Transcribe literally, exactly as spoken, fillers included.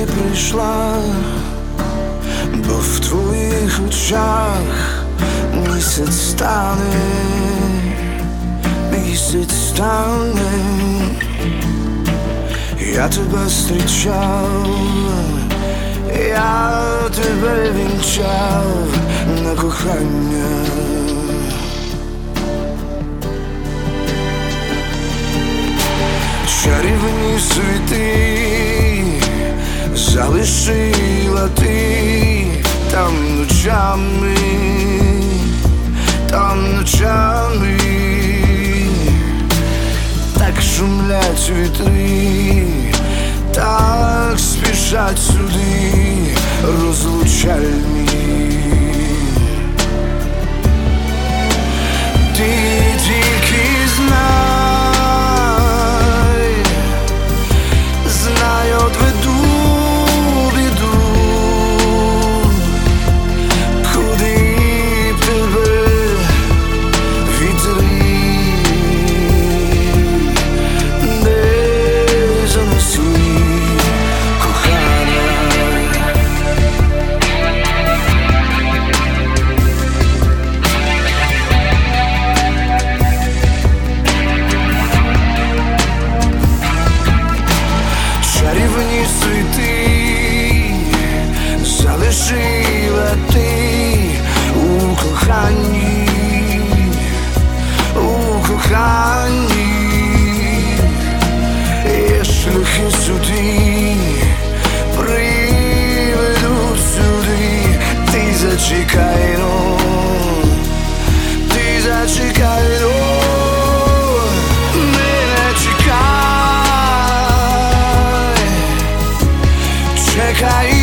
прийшла, бо в твоїх очах місяць стане, місяць стане. Я тебе зустрічав, я тебе вінчав на кохання. Чарівні світи залишила ти там ночами, там ночами, так шумлять вітри, так спішать сюди розлучальні. Ти тільки знай, знай, одведу біду, куди б тебе вітри не занесли, кохана. Чарівні світи залишила ти у коханні, у коханні. Є шляхи сюди, приведуть сюди. Ти зачекай, ну, ти зачекай, ну, мене чекай, чекай.